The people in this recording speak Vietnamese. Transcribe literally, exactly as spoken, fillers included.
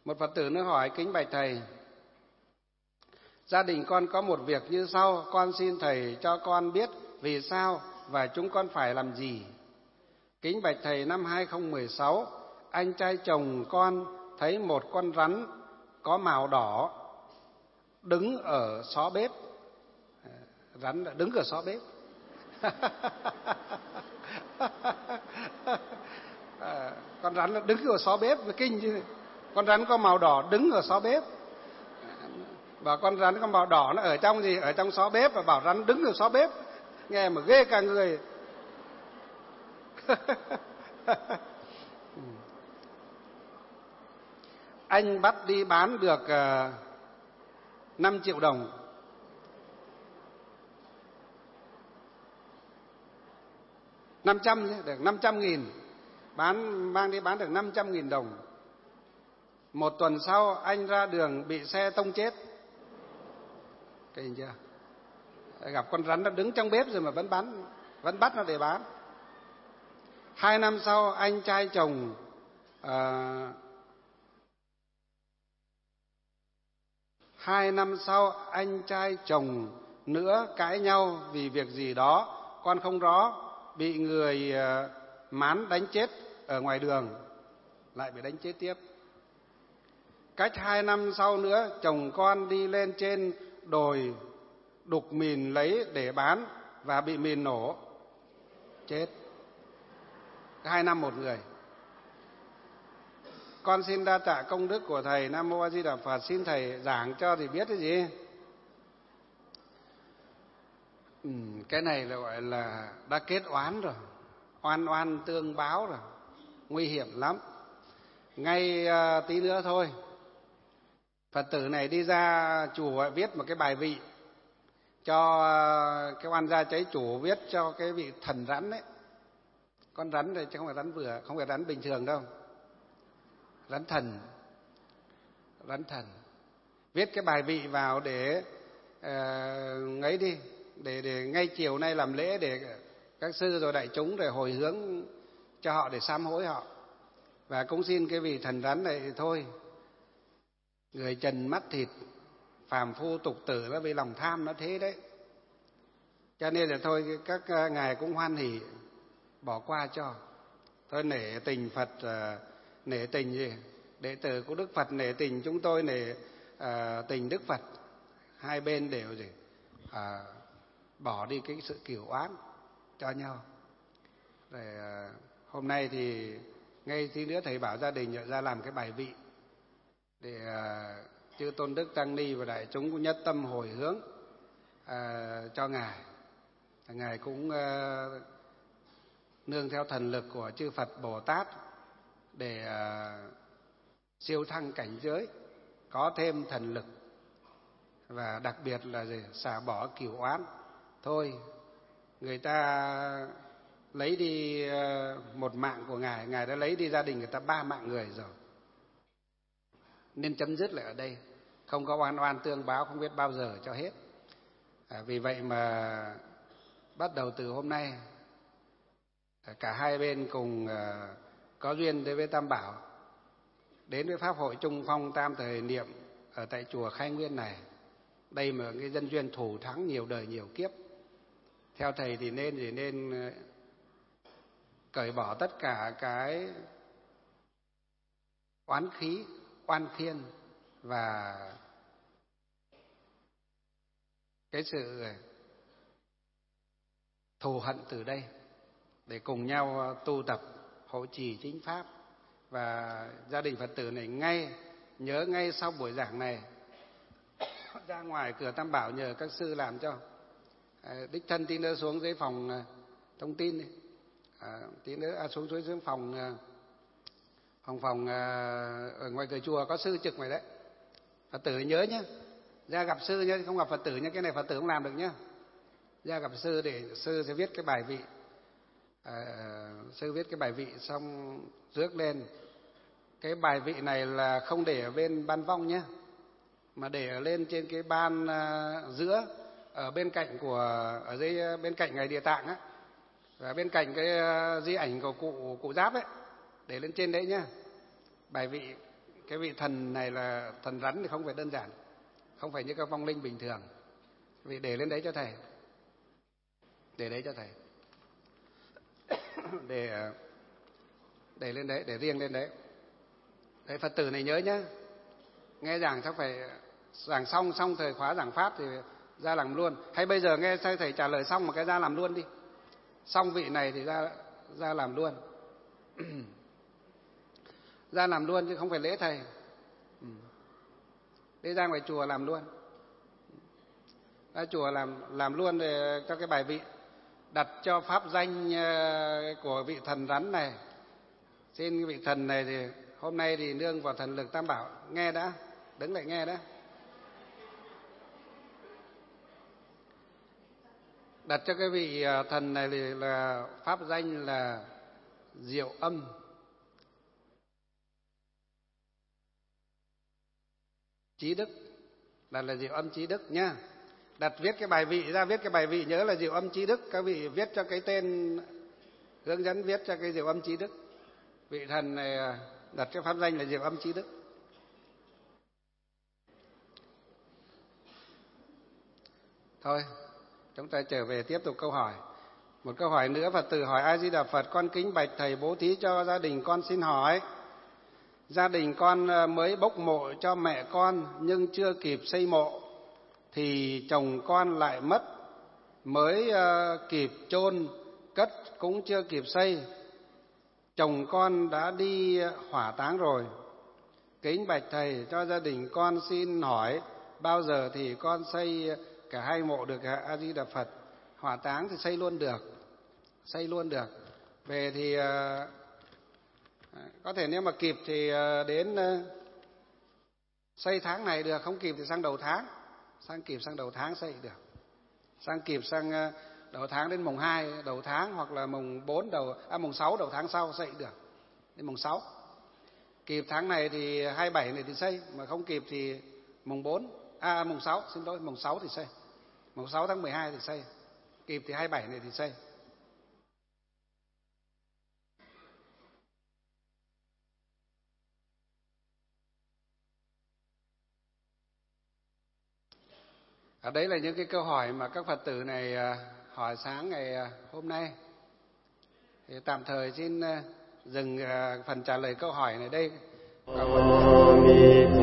Một Phật tử nữa hỏi: kính bạch thầy, gia đình con có một việc như sau, con xin thầy cho con biết vì sao và chúng con phải làm gì. Kính bạch thầy, năm hai không một sáu, anh trai chồng con thấy một con rắn có màu đỏ đứng ở xó bếp. Rắn đứng ở xó bếp. À, con rắn nó đứng ở xó bếp, kinh chứ. Con rắn có màu đỏ đứng ở xó bếp. Và con rắn có màu đỏ nó ở trong gì? Ở trong xó bếp, và bảo rắn đứng ở xó bếp. Nghe mà ghê cả người. Anh bắt đi bán được uh, năm triệu đồng. năm trăm, được năm trăm nghìn. Bán, mang đi bán được năm trăm nghìn đồng. Một tuần sau anh ra đường bị xe tông chết. Kinh chưa? Gặp con rắn nó đứng trong bếp rồi mà vẫn bán, vẫn bắt nó để bán. Hai năm sau anh trai chồng à, hai năm sau anh trai chồng nữa cãi nhau vì việc gì đó con không rõ, bị người à, mán đánh chết ở ngoài đường, lại bị đánh chết tiếp. Cách hai năm sau nữa chồng con đi lên trên đồi đục mìn lấy để bán và bị mìn nổ chết. Hai năm một người. Con xin đa tạ công đức của thầy. Nam mô A Di Đà Phật. Xin thầy giảng cho thì biết cái gì. Ừ, cái này là gọi là đã kết oán rồi, oan oan tương báo rồi, nguy hiểm lắm. Ngay uh, tí nữa thôi, Phật tử này đi ra chùa viết một cái bài vị cho uh, cái oan gia cháy chủ, viết cho cái vị thần rắn đấy. Con rắn này chứ không phải rắn vừa, không phải rắn bình thường đâu, rắn thần, rắn thần. Viết cái bài vị vào để uh, ngấy đi, để để ngay chiều nay làm lễ để các sư rồi đại chúng để hồi hướng cho họ, để sám hối họ. Và cũng xin cái vị thần rắn này thôi, người trần mắt thịt, phàm phu tục tử, nó vì lòng tham nó thế đấy. Cho nên là thôi các ngài cũng hoan hỉ bỏ qua cho. Thôi nể tình Phật, nể tình gì? Đệ tử của Đức Phật nể tình chúng tôi, nể à, tình Đức Phật. Hai bên đều gì? À, bỏ đi cái sự cửu oán cho nhau. Rồi à, hôm nay thì ngay tí nữa thầy bảo gia đình ra làm cái bài vị để à, chư tôn đức tăng ni và đại chúng cũng nhất tâm hồi hướng à, cho ngài. Ngài cũng à, nương theo thần lực của chư Phật Bồ Tát để à, siêu thăng cảnh giới, có thêm thần lực, và đặc biệt là gì? Xả bỏ cửu oán. Thôi người ta lấy đi một mạng của ngài, ngài đã lấy đi gia đình người ta ba mạng người rồi, nên chấm dứt lại ở đây, không có oan oan tương báo, không biết bao giờ cho hết. À, vì vậy mà bắt đầu từ hôm nay cả hai bên cùng à, có duyên đến với Tam Bảo, đến với pháp hội Trung Phong Tam Thời Niệm ở tại chùa Khai Nguyên này. Đây mà cái dân duyên thủ thắng nhiều đời nhiều kiếp. Theo thầy thì nên thì nên cởi bỏ tất cả cái oán khí, oan khiên và cái sự thù hận từ đây, để cùng nhau tu tập hộ trì chính pháp. Và gia đình Phật tử này ngay nhớ ngay sau buổi giảng này ra ngoài cửa Tam Bảo nhờ các sư làm cho. À, đích thân tí nữa xuống dưới phòng à, thông tin đi. À, tí nữa à, xuống dưới phòng à, phòng phòng à, ở ngoài cửa chùa có sư trực ngoài đấy. Phật tử nhớ nhé, ra gặp sư nhé, không gặp Phật tử nhé, cái này Phật tử không làm được nhé. Ra gặp sư để sư sẽ viết cái bài vị. À, sư viết cái bài vị xong rước lên. Cái bài vị này là không để ở bên ban vong nhé, mà để ở lên trên cái ban uh, giữa, ở bên cạnh của, ở dưới bên cạnh ngài Địa Tạng á, và bên cạnh cái uh, di ảnh của cụ cụ Giáp ấy, để lên trên đấy nhá. Bài vị cái vị thần này là thần rắn thì không phải đơn giản, không phải như các vong linh bình thường. Vì để lên đấy cho thầy, để đấy cho thầy, để để lên đấy, để riêng lên đấy. Đấy, Phật tử này nhớ nhé, nghe giảng chắc phải giảng xong xong thời khóa giảng pháp thì ra làm luôn. Hay bây giờ nghe thầy trả lời xong mà cái ra làm luôn đi, xong vị này thì ra ra làm luôn. Ra làm luôn chứ không phải lễ thầy. Đi ra ngoài chùa làm luôn, ra chùa làm làm luôn để cho cái bài vị đặt cho pháp danh của vị thần rắn này. Xin vị thần này thì hôm nay thì nương vào thần lực Tam Bảo. Nghe đã, đứng lại nghe đã. Đặt cho cái vị thần này thì là pháp danh là Diệu Âm. Chí Đức, đặt là Diệu Âm Chí Đức nhá. Đặt viết cái bài vị ra, viết cái bài vị nhớ là Diệu Âm Chí Đức. Các vị viết cho cái tên, hướng dẫn viết cho cái Diệu Âm Chí Đức. Vị thần này đặt cái pháp danh là Diệu Âm Chí Đức. Thôi, chúng ta trở về tiếp tục câu hỏi. Một câu hỏi nữa, Phật tử hỏi: A Di Đà Phật, con kính bạch thầy bố thí cho gia đình con xin hỏi. Gia đình con mới bốc mộ cho mẹ con nhưng chưa kịp xây mộ thì chồng con lại mất, mới kịp chôn cất cũng chưa kịp xây. Chồng con đã đi hỏa táng rồi. Kính bạch thầy cho gia đình con xin hỏi bao giờ thì con xây cả hai mộ được ạ? A Di Đà Phật. Hỏa táng thì xây luôn được, xây luôn được. Về thì có thể nếu mà kịp thì đến xây tháng này được, không kịp thì sang đầu tháng, sang kịp sang đầu tháng xây được, sang kịp sang đầu tháng đến mùng hai đầu tháng, hoặc là mùng bốn đầu à mùng sáu đầu tháng sau xây được, đến mùng sáu. Kịp tháng này thì hai mươi bảy này thì xây, mà không kịp thì mùng bốn à mùng sáu, xin lỗi, mùng sáu thì xây, mùng sáu tháng mười hai thì xây, kịp thì hai mươi bảy này thì xây. Ở đấy là những cái câu hỏi mà các Phật tử này hỏi sáng ngày hôm nay. Thì tạm thời xin dừng phần trả lời câu hỏi này đây.